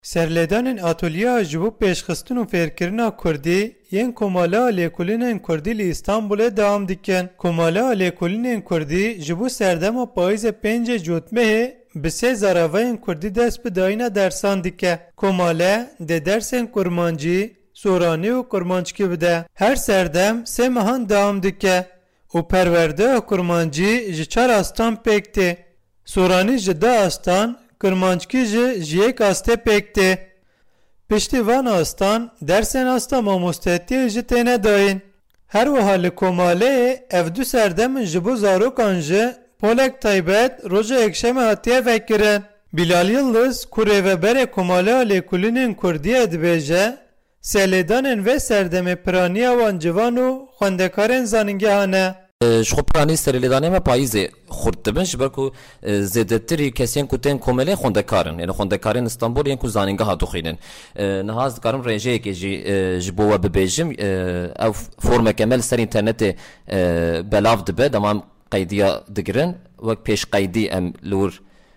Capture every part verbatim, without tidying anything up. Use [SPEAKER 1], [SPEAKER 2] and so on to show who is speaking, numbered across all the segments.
[SPEAKER 1] Serledanên atölyeya ji bo pêşxistin û fêrkirina Kurdî yên Komala Lêkolînên Kurdî li Îstanbulê dewam dikin. Komala Lêkolînên Kurdî ji bo serdema payîzê pêncê Cotmehê bi sê zaravayên Kurdî dest bi dayîna dersan dike. Komale dê dersên kurmancî, soranî û kurmançkî bide. Her serdem sê mehan dewam dike û perwerdeya kurmancî ji çar astan pêk tê. Soranî ji deh astan, kurmançkî ji ji yek astê pêk tê. Piştî van astan, dersên asta mamostetiyê jî têne dayîn. Her wiha li Komaleyê ev du serdemin ji bo zarokan ji polek taybet roja yekşemê hatiye vekirin. Bilal Yıldız ku rêveberê Komala Lêkolînên Kurdîyê dibêje, serlêdanên vê serdemê piraniya wan civan û xwendekarên zanîngehan e.
[SPEAKER 2] Ji xwe piranî serlêdanê me payîzê xurt dibin ji ber ku zêdetirî kesên ku tên Komelê xwendekarin, yani xwendekarên Îstanbul yên ku zanîngeha dixwînin. Niha ez dikarim rêjeyekê jî ji bo we bibêjim, ev formeke me li ser înternetê belav dibe, demam qeydiya digirin, wek pêşqeydî em li wir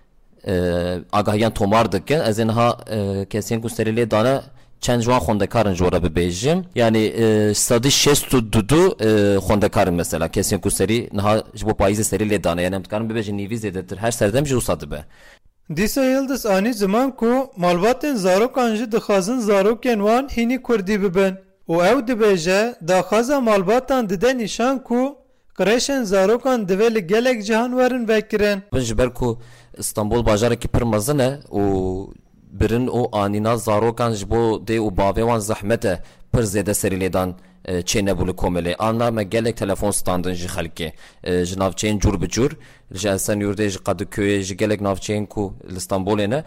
[SPEAKER 2] agahiyan tomar dikin. Ez ê niha kesên ku serê lê dane çend jwan xwendekarin ji we re bibêjim. Yani sadî şêst û du xwendekarin mesela kesên ku serî niha ji bo payîzê serî lê dane. Yani em dikarin bibêjin nîvî zêdetir her serdem jî wisa dibe.
[SPEAKER 1] Dîsa Yıldız anî ziman ku malbatên zarokan jî dixwazin zarokên wan hînî Kurdî bibin û ew dibêje daxwaza malbatan dide nîşan ku qirêşên zarokan divê li gelek cihan werin vekirin.
[SPEAKER 2] Ji ber ku İstanbul bajarekî pir mezin e û birin û anîna zarokan ji bo dê û bavê wan zehmet e pir zêde serî lêdan çê nebû li Komelê. Anna me gelek telefon standin ji xelkê ji navçeyên cûr bi cûr ji Esenyurtê ji Qediköyê ji gelek navçeyên ku li Stenbolê ne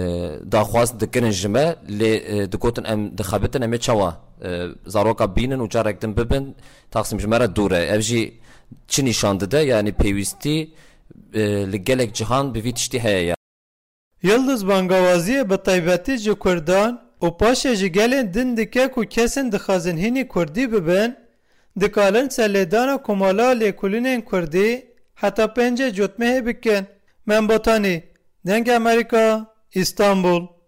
[SPEAKER 2] daxwaz dikirin ji me lê digotin em dixebitin em ê çawa zaroka bînin û carek din bibin Taksim ji me re dûr e. Ev jî çi nîşan dide, yani pêwîstî li gelek cihan bi vî tiştî heye ya.
[SPEAKER 1] Yıldız bangawaziyê bi taybetî ji Kurdan û paşê ji gelên din dike ku kesên dixwazin hînî Kurdî bibin, dikalin serlêdana Komala Lêkolînên Kurdî heta pêncê Cotmehê bikin. Membotanî, Deng Amerîka, İstanbul.